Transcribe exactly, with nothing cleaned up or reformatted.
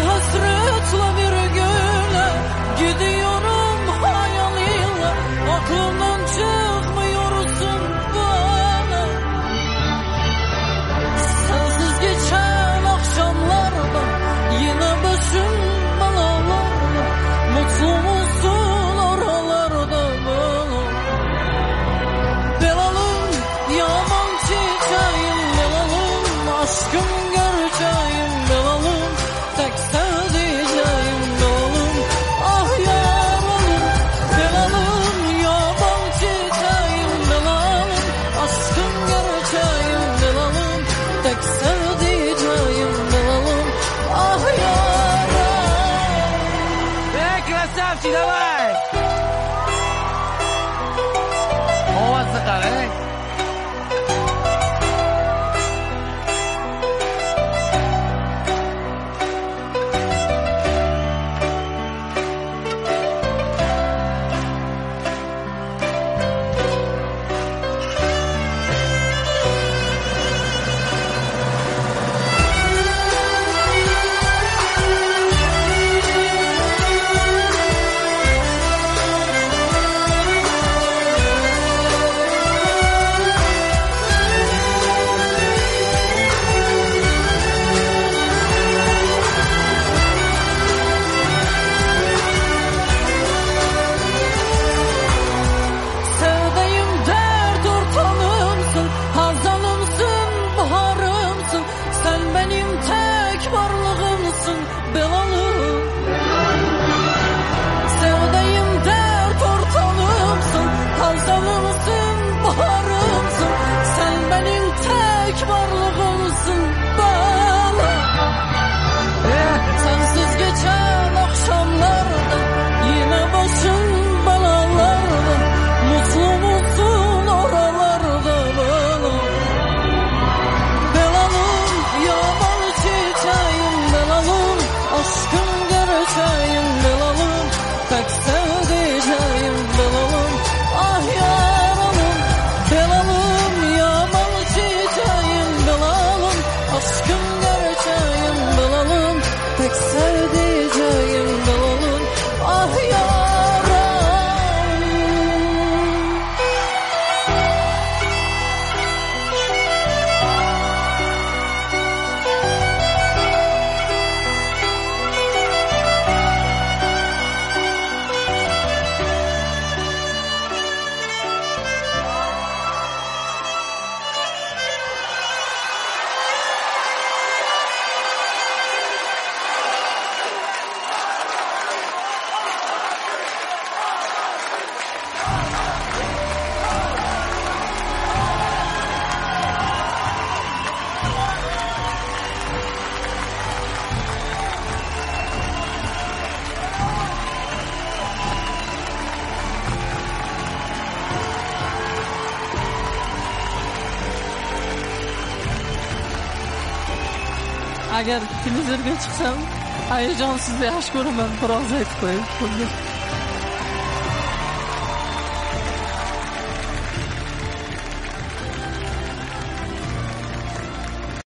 hasretle bir güne gidiyorum hayaliyle, aklımdan çıkmıyorsun bana. Sensiz geçen akşamlarda yine başım belalarda, mutlu musun oralarda bana? Belalım yaman çiçeğim, belalım aşkım gerçeğim, belalım tek sevdiceğim, belalım ah yaralım. Belalım yaban çiçeğim, belalım aşkım gerçeğim, belalım tek sevdiceğim, belalım ah yaralım. Эй, красавчик, давай! Ovozini qarang. Sevdayım dert ortağımsın, hazanımsın, baharımsın. Sen benim tek varlığımsın, belalım. Sevdayım dert ortağımsın, hazanımsın, baharımsın. Sen benim tek varlığımsın, belalım. Sensiz geçen akşamlarda yine başım belalarda, mutlu musun oralarda bana? Belalım yaban çiçeğim, belalım aşkım gerçeğim, belalım tek sevdiceğim, belalım ah yaralım. Belalım yaban çiçeğim, belalım aşkım gerçeğim, belalım tek sevdiceğim, belalım ah yaralım. Agar televizorga chiqsam, hayajon sizga yaxshi ko'raman, biroz aytib qo'ying.